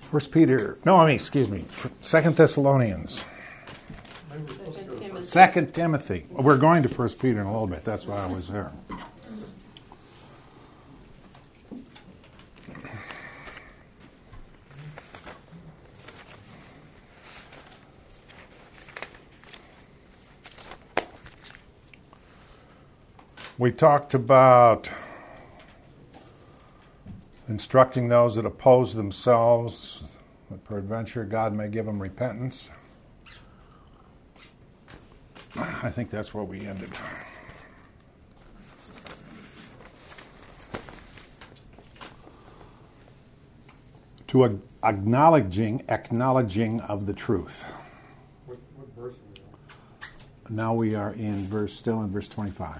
First Peter, no, I mean, excuse me, Second Thessalonians. Second Timothy. We're going to First Peter in a little bit. That's why I was there. We talked about instructing those that oppose themselves, that peradventure God may give them repentance. I think that's where we ended. To acknowledging of the truth. What verse are we on? Now we are still in verse 25.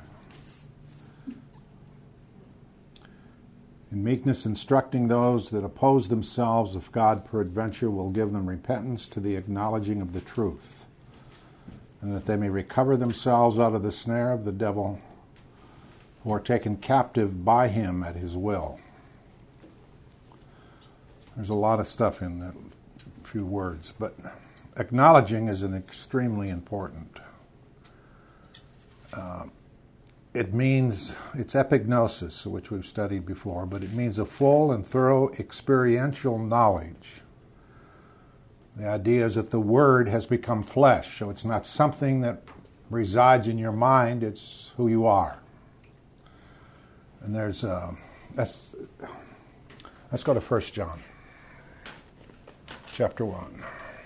In meekness instructing those that oppose themselves, if God peradventure will give them repentance, to the acknowledging of the truth, and that they may recover themselves out of the snare of the devil, who are taken captive by him at his will. There's a lot of stuff in that few words, but acknowledging is an extremely important. It means, it's epignosis, which we've studied before, but it means a full and thorough experiential knowledge. The idea is that the Word has become flesh, so it's not something that resides in your mind, it's who you are. And let's go to 1 John, chapter 1.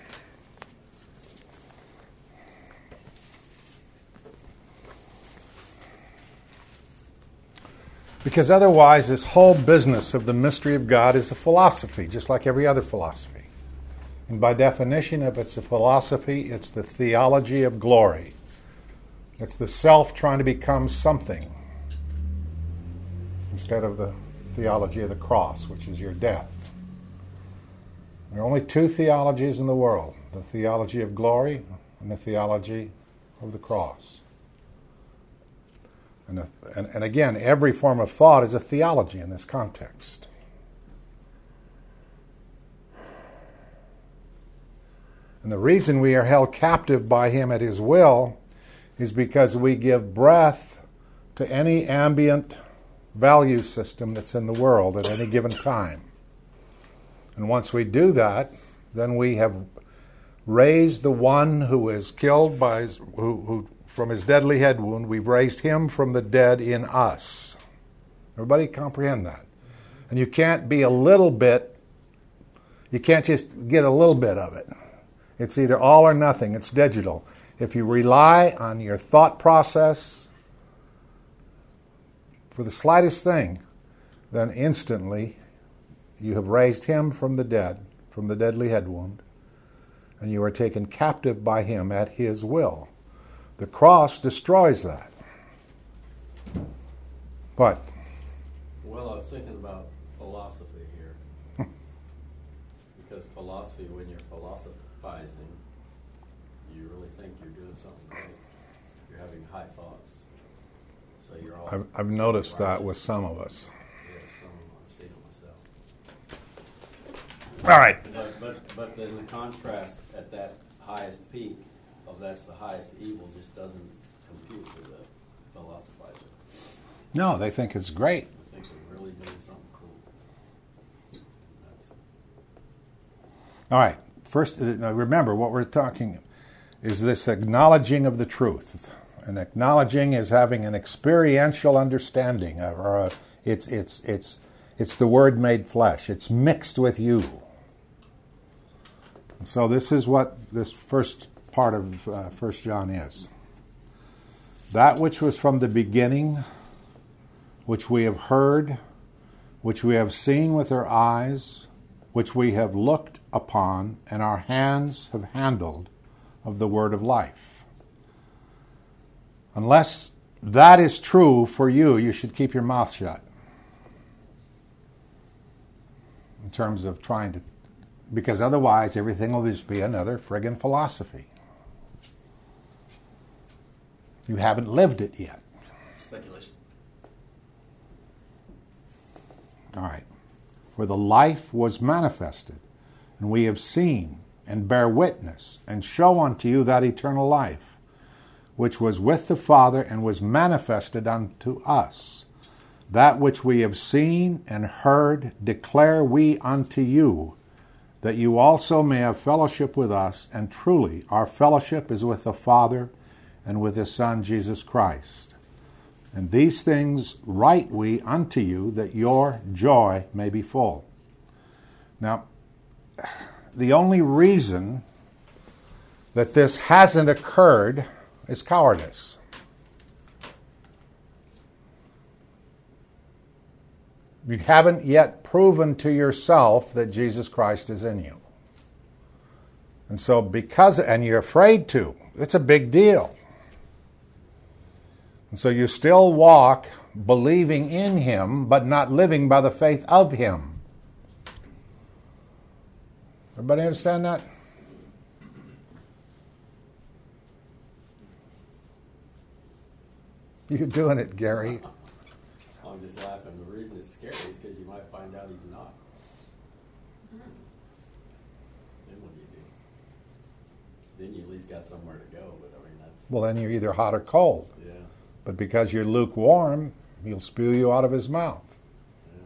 Because otherwise, this whole business of the mystery of God is a philosophy, just like every other philosophy. And by definition, if it's a philosophy, it's the theology of glory. It's the self trying to become something instead of the theology of the cross, which is your death. There are only two theologies in the world, the theology of glory and the theology of the cross. And again, every form of thought is a theology in this context. And the reason we are held captive by him at his will is because we give breath to any ambient value system that's in the world at any given time. And once we do that, then we have raised the one who is killed by who from his deadly head wound, we've raised him from the dead in us. Everybody comprehend that? And you can't be a little bit, you can't just get a little bit of it. It's either all or nothing. It's digital. If you rely on your thought process for the slightest thing, then instantly you have raised him from the dead, from the deadly head wound, and you are taken captive by him at his will. The cross destroys that. What? Well, I was thinking about philosophy here. Because philosophy, when you're philosophizing, you really think you're doing something great. You're having high thoughts. So you're all... I've noticed that with some of us. Yes, some of them. I've seen it myself. All right. But then the contrast at that highest peak of that's the highest evil just doesn't compute for the philosophizer. No, they think it's great. I think they're really doing something cool. All right. First, remember what we're talking is this acknowledging of the truth. And acknowledging is having an experiential understanding, or it's the Word made flesh. It's mixed with you. And so this is what this first part of 1 John is. That which was from the beginning, which we have heard, which we have seen with our eyes, which we have looked upon, and our hands have handled of the word of life. Unless that is true for you, you should keep your mouth shut. In terms of trying to, because otherwise everything will just be another friggin' philosophy. You haven't lived it yet. Speculation. All right. For the life was manifested, And we have seen and bear witness and show unto you that eternal life, which was with the Father and was manifested unto us. That which we have seen and heard declare we unto you, that you also may have fellowship with us, and truly our fellowship is with the Father and with His Son Jesus Christ. And these things write we unto you, that your joy may be full. Now, the only reason that this hasn't occurred is cowardice. You haven't yet proven to yourself that Jesus Christ is in you. And so and you're afraid to. It's a big deal. And so you still walk believing in Him, but not living by the faith of Him. Everybody understand that? You're doing it, Gary. I'm just laughing. The reason it's scary is because you might find out He's not. Then what do? Then you at least got somewhere to go. But I mean, that's... Well, then you're either hot or cold. Yeah. But because you're lukewarm, He'll spew you out of His mouth. Yeah.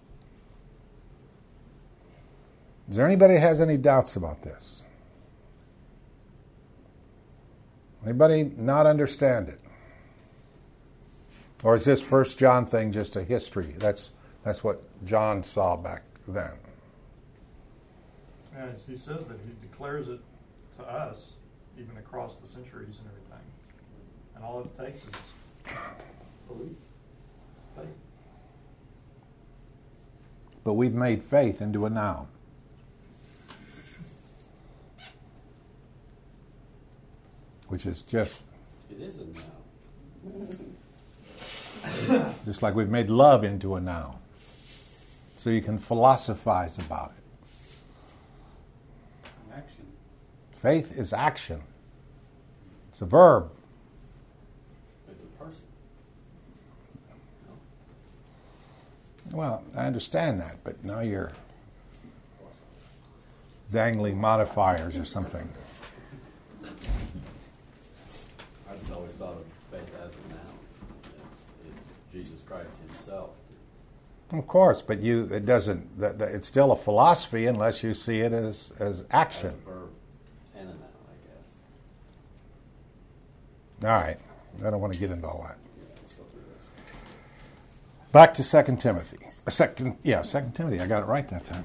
Is there anybody that has any doubts about this? Anybody not understand it? Or is this 1 John thing just a history? That's what John saw back then. Yeah, he says that he declares it to us, even across the centuries and everything. And all it takes is belief, faith. But we've made faith into a noun. Which is just... It is a noun. Just like we've made love into a noun. So you can philosophize about it. Action. Faith is action. It's a verb. It's a person. Well, I understand that, but now you're dangling modifiers or something. I've just always thought of faith as a noun. It's Jesus Christ Himself. Of course, but it doesn't. It's still a philosophy unless you see it as action. As a verb and a noun, I guess. All right, I don't want to get into all that. Yeah, let's go through this. Back to 2 Timothy. 2 Timothy. I got it right that time.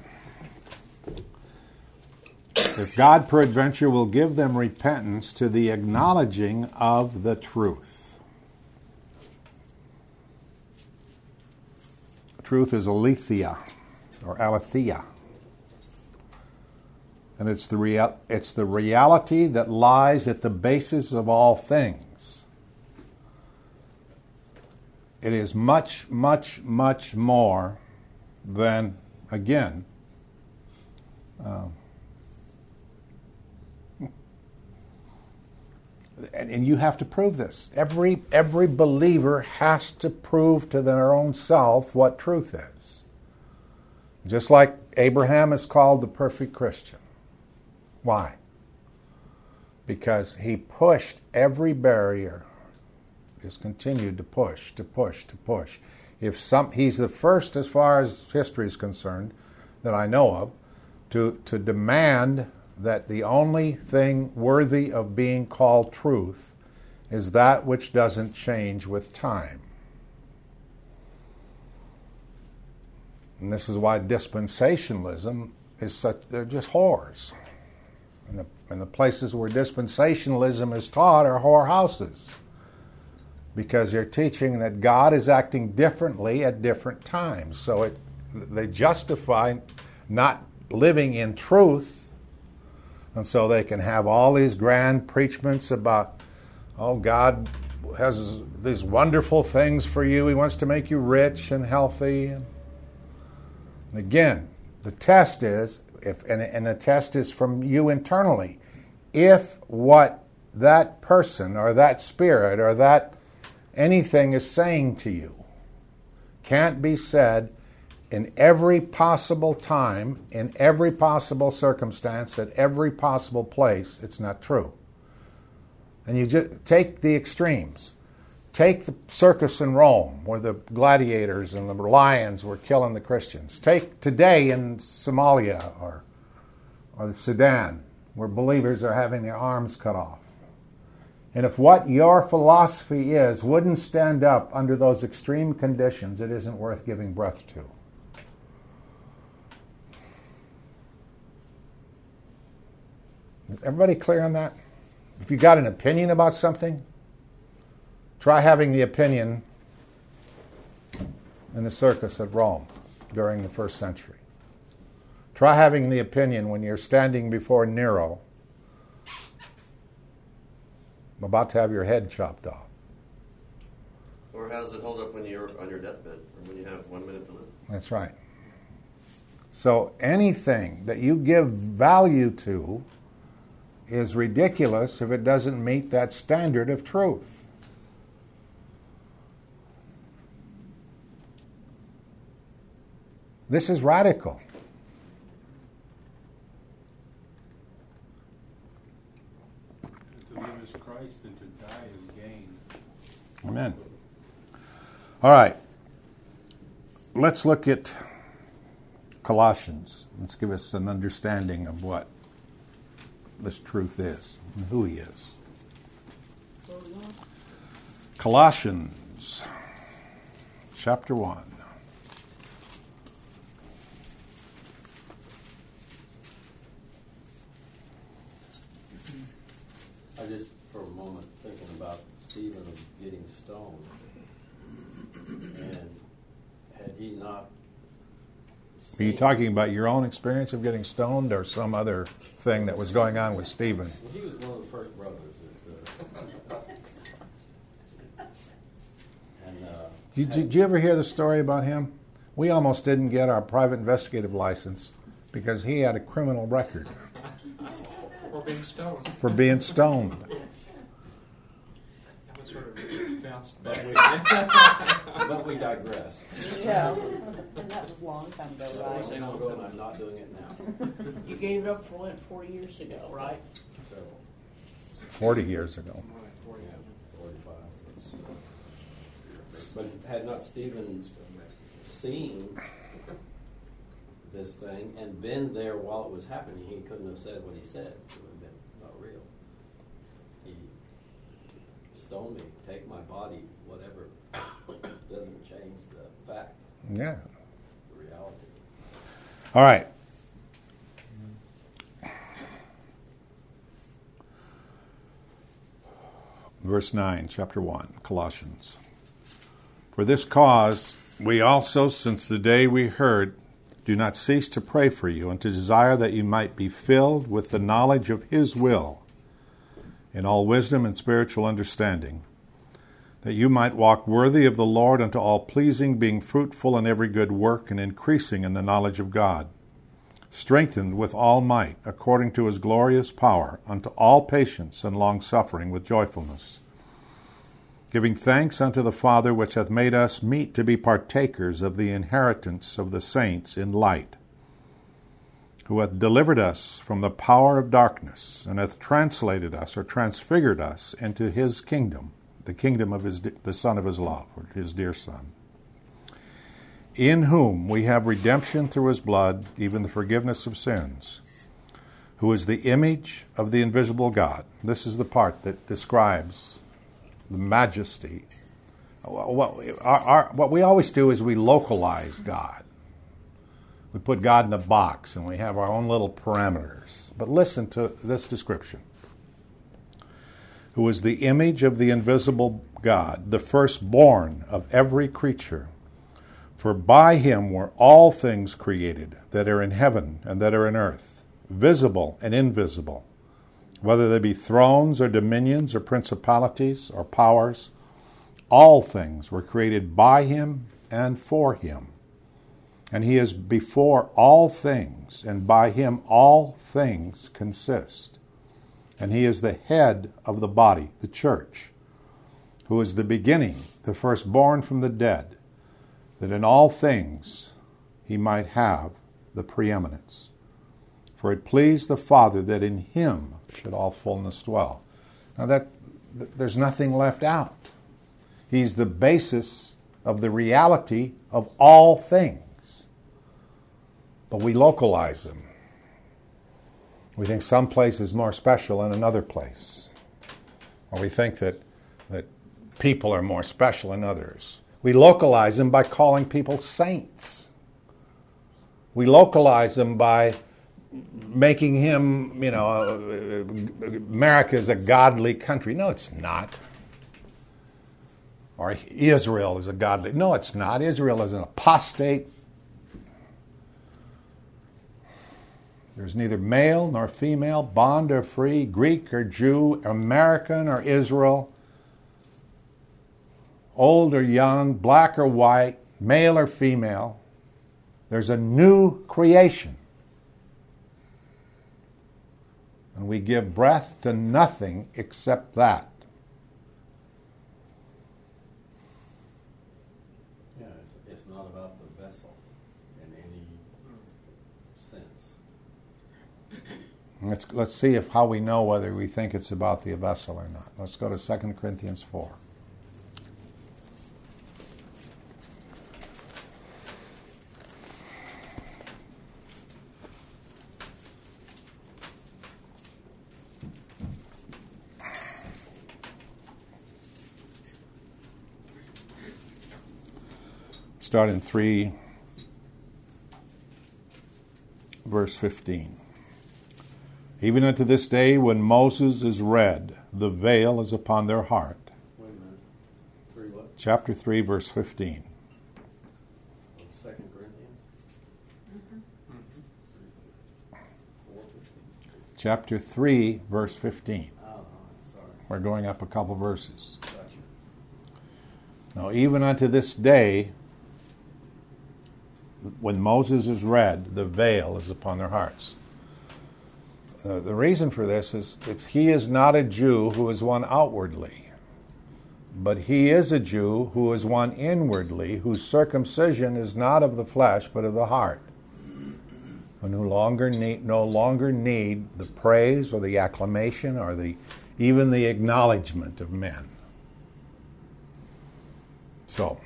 If God peradventure will give them repentance to the acknowledging of the truth. Truth is aletheia or aletheia. And it's the reality that lies at the basis of all things. It is much, much, much more than, again, and you have to prove this. Every believer has to prove to their own self what truth is. Just like Abraham is called the perfect Christian. Why? Because he pushed every barrier. Just continued to push. He's the first, as far as history is concerned, that I know of, to demand that the only thing worthy of being called truth is that which doesn't change with time. And this is why dispensationalism is such, they're just whores. And the places where dispensationalism is taught are whorehouses. Because they're teaching that God is acting differently at different times. So they justify not living in truth. And so they can have all these grand preachments about, oh, God has these wonderful things for you. He wants to make you rich and healthy. And again, the test is, and the test is from you internally, if what that person or that spirit or that anything is saying to you can't be said in every possible time, in every possible circumstance, at every possible place, it's not true. And you just take the extremes. Take the circus in Rome, where the gladiators and the lions were killing the Christians. Take today in Somalia or the Sudan, where believers are having their arms cut off. And if what your philosophy is wouldn't stand up under those extreme conditions, it isn't worth giving breath to. Is everybody clear on that? If you got an opinion about something, try having the opinion in the circus at Rome during the first century. Try having the opinion when you're standing before Nero, about to have your head chopped off. Or how does it hold up when you're on your deathbed, or when you have 1 minute to live? That's right. So anything that you give value to is ridiculous if it doesn't meet that standard of truth. This is radical. To live as Christ and to die as gain. Amen. All right. Let's look at Colossians. Let's give us an understanding of what this truth is and who he is. Colossians chapter 1. I just, for a moment, thinking about Stephen getting stoned. And had he not... Are you talking about your own experience of getting stoned or some other thing that was going on with Stephen? Well, he was one of the first brothers. Did you ever hear the story about him? We almost didn't get our private investigative license because he had a criminal record. For being stoned. For being stoned. That was sort of bounced back. But we digress. Yeah, and that was a long time ago, So right? and I'm not doing it now. You gave it up for what, 4 years ago, right? So, 40 years ago. yeah, 45. But had not Stephen seen this thing and been there while it was happening, he couldn't have said what he said. It would have been not real. He stoned me, take my body, whatever. Doesn't change the fact, Yeah. the reality. All right. Verse 9, chapter 1, Colossians. For this cause we also, since the day we heard, do not cease to pray for you and to desire that you might be filled with the knowledge of His will in all wisdom and spiritual understanding, that you might walk worthy of the Lord unto all pleasing, being fruitful in every good work and increasing in the knowledge of God, strengthened with all might according to His glorious power unto all patience and long-suffering with joyfulness, giving thanks unto the Father which hath made us meet to be partakers of the inheritance of the saints in light, who hath delivered us from the power of darkness, and hath translated us or transfigured us into His kingdom, the kingdom of the Son of His love, or His dear Son, in whom we have redemption through His blood, even the forgiveness of sins, who is the image of the invisible God. This is the part that describes the majesty. What we always do is we localize God. We put God in a box and we have our own little parameters. But listen to this description. Who is the image of the invisible God, the firstborn of every creature. For by Him were all things created that are in heaven and that are in earth, visible and invisible, whether they be thrones or dominions or principalities or powers. All things were created by Him and for Him. And He is before all things, and by Him all things consist. And He is the head of the body, the church, who is the beginning, the firstborn from the dead, that in all things he might have the preeminence. For it pleased the Father that in him should all fullness dwell. Now there's nothing left out. He's the basis of the reality of all things. But we localize him. We think some place is more special than another place. Or we think that people are more special than others. We localize them by calling people saints. We localize them by making him, America is a godly country. No, it's not. Or Israel is a godly. No, it's not. Israel is an apostate. There's neither male nor female, bond or free, Greek or Jew, American or Israel, old or young, black or white, male or female. There's a new creation. And we give breath to nothing except that. Yeah, it's not about the vessel in any sense. Let's see how we know whether we think it's about the vessel or not. Let's go to 2 Corinthians 4. Start in 3, verse 15. Even unto this day, when Moses is read, the veil is upon their heart. Wait a minute. 3 what? Chapter 3, verse 15. 2 Corinthians? 4:15. Chapter 3, verse 15. Oh, sorry. We're going up a couple verses. Gotcha. Now, even unto this day, when Moses is read, the veil is upon their hearts. The reason for this is he is not a Jew who is one outwardly, but he is a Jew who is one inwardly, whose circumcision is not of the flesh but of the heart, and who no longer need the praise or the acclamation or even the acknowledgement of men. So,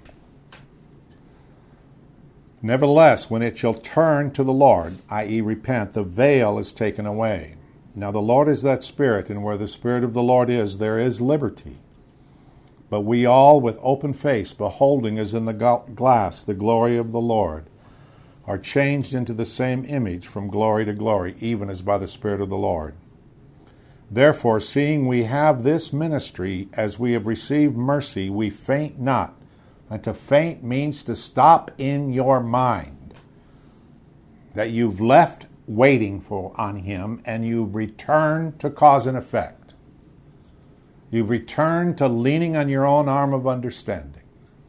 nevertheless, when it shall turn to the Lord, i.e. repent, the veil is taken away. Now the Lord is that Spirit, and where the Spirit of the Lord is, there is liberty. But we all, with open face, beholding as in the glass the glory of the Lord, are changed into the same image from glory to glory, even as by the Spirit of the Lord. Therefore, seeing we have this ministry, as we have received mercy, we faint not. And to faint means to stop in your mind, that you've left waiting on him and you've returned to cause and effect. You've returned to leaning on your own arm of understanding.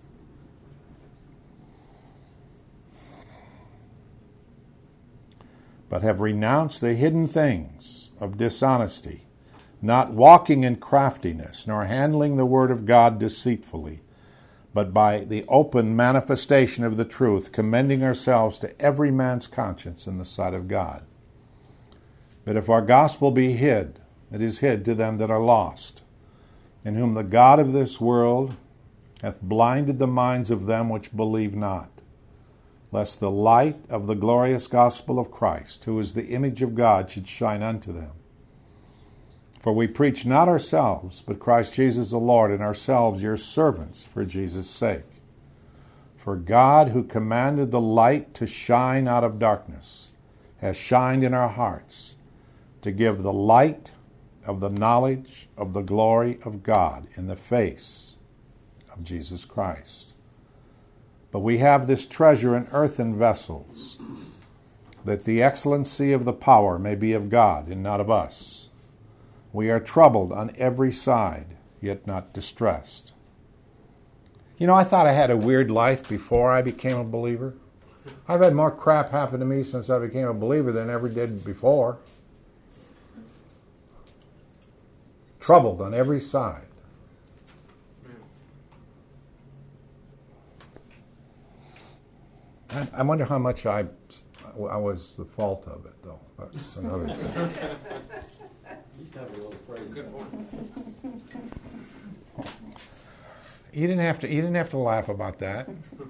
But have renounced the hidden things of dishonesty, not walking in craftiness, nor handling the word of God deceitfully, but by the open manifestation of the truth, commending ourselves to every man's conscience in the sight of God. But if our gospel be hid, it is hid to them that are lost, in whom the God of this world hath blinded the minds of them which believe not, lest the light of the glorious gospel of Christ, who is the image of God, should shine unto them. For we preach not ourselves, but Christ Jesus the Lord, and ourselves your servants for Jesus' sake. For God, who commanded the light to shine out of darkness, has shined in our hearts, to give the light of the knowledge of the glory of God in the face of Jesus Christ. But we have this treasure in earthen vessels, that the excellency of the power may be of God and not of us. We are troubled on every side, yet not distressed. I thought I had a weird life before I became a believer. I've had more crap happen to me since I became a believer than I ever did before. Troubled on every side. I wonder how much I was the fault of it, though. That's another thing. Used to have a little phrase. Good point. You didn't have to laugh about that.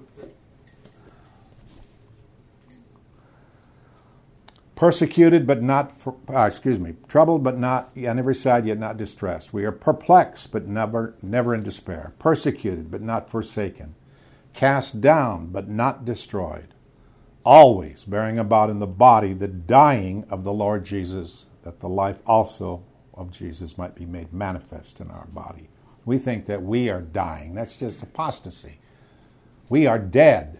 Persecuted but not, troubled but not on every side yet not distressed. We are perplexed but never in despair. Persecuted but not forsaken. Cast down but not destroyed. Always bearing about in the body the dying of the Lord Jesus, that the life also of Jesus might be made manifest in our body. We think that we are dying. That's just apostasy. We are dead.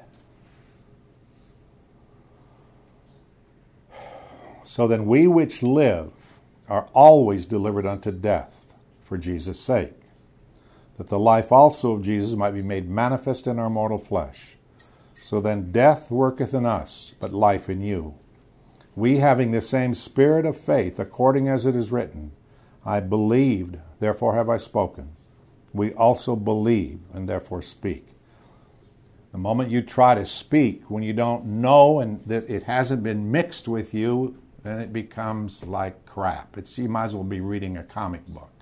So then we which live are always delivered unto death for Jesus' sake, that the life also of Jesus might be made manifest in our mortal flesh. So then death worketh in us, but life in you. We having the same spirit of faith, according as it is written, I believed, therefore have I spoken. We also believe, and therefore speak. The moment you try to speak when you don't know and that it hasn't been mixed with you, then it becomes like crap. You might as well be reading a comic book.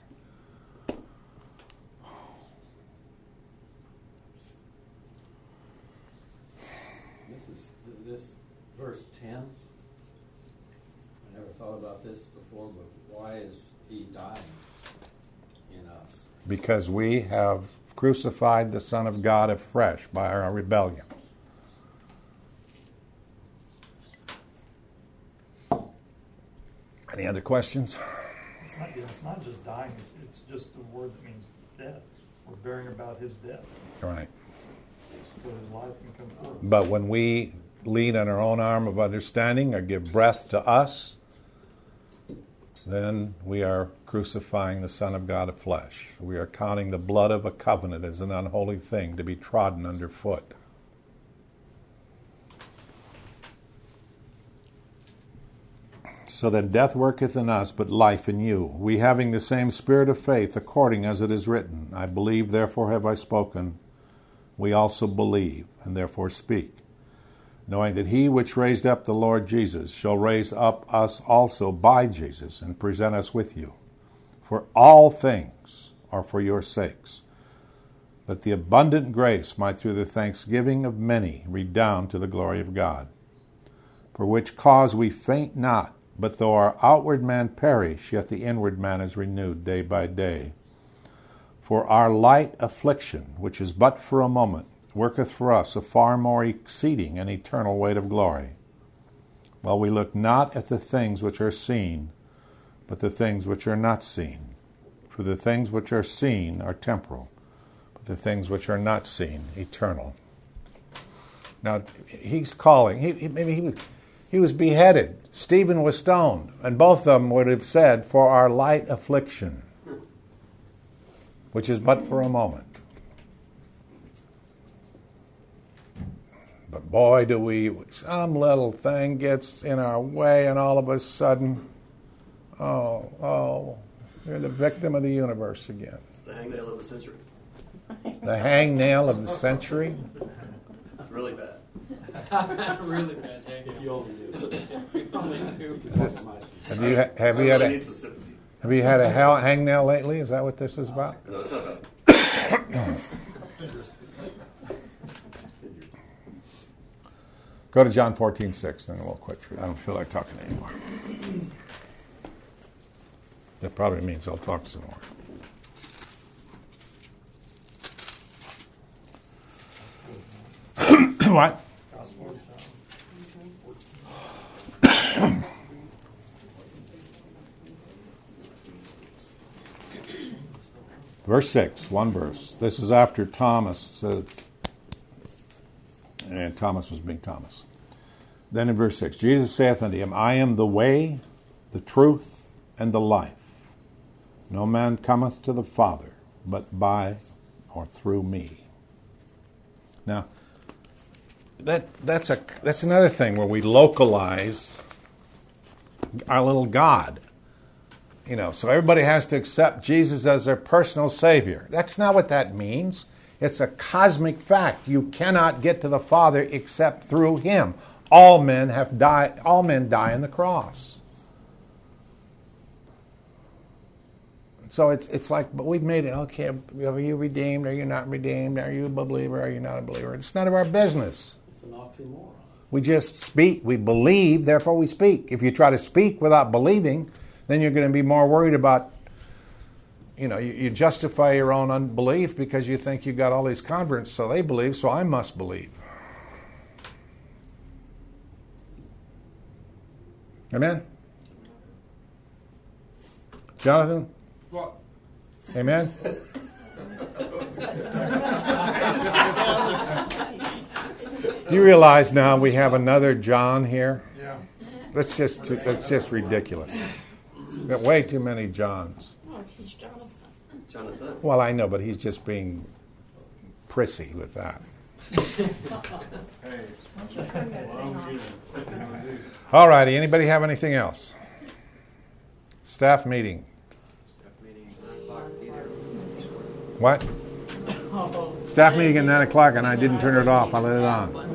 This verse 10. I never thought about this before, but why is he dying in us? Because we have crucified the Son of God afresh by our rebellion. Any other questions? It's not just dying, it's just a word that means death. We're bearing about his death, Right. so his life can come forth. But when we lean on our own arm of understanding or give breath to us, then we are crucifying the Son of God of flesh. We are counting the blood of a covenant as an unholy thing to be trodden underfoot. So then death worketh in us, but life in you. We having the same spirit of faith, according as it is written, I believe, therefore have I spoken. We also believe, and therefore speak, knowing that he which raised up the Lord Jesus shall raise up us also by Jesus, and present us with you. For all things are for your sakes, that the abundant grace might through the thanksgiving of many redound to the glory of God. For which cause we faint not, but though our outward man perish, yet the inward man is renewed day by day. For our light affliction, which is but for a moment, worketh for us a far more exceeding and eternal weight of glory. While we look not at the things which are seen, but the things which are not seen. For the things which are seen are temporal, but the things which are not seen, eternal. Now, he's calling, he was beheaded. Stephen was stoned. And both of them would have said, for our light affliction, which is but for a moment. But boy, some little thing gets in our way, and all of a sudden, you're the victim of the universe again. It's the hangnail of the century. The hangnail of the century? It's really bad. Really bad. If you only knew. Have you had I need some sympathy. have you had a hangnail lately? Is that what this is about? No, it's not bad. Go to John 14:6, then we'll quit. I don't feel like talking anymore. That probably means I'll talk some more. What? Gospel of John. Verse 6, one verse. This is after Thomas, and Thomas was being Thomas. Then in verse 6, Jesus saith unto him, I am the way, the truth, and the life. No man cometh to the Father, but by or through me. Now, that's another thing where we localize our little God. So everybody has to accept Jesus as their personal Savior. That's not what that means. It's a cosmic fact. You cannot get to the Father except through Him. All men die on the cross. So it's like, but we've made it, okay, are you redeemed? Are you not redeemed? Are you a believer? Are you not a believer? It's none of our business. It's an oxymoron. We just speak. We believe, therefore we speak. If you try to speak without believing, then you're going to be more worried about, you justify your own unbelief because you think you got all these converts, so they believe, so I must believe. Amen? Jonathan? What? Amen? Do you realize now we have another John here? Yeah. That's just ridiculous. We've got way too many Johns. Oh, he's Jonathan. Jonathan. Well, I know, but he's just being prissy with that. Hey, All righty. Anybody have anything else? Staff meeting. What? Staff meeting at 9 o'clock, and I didn't turn it off. I let it on.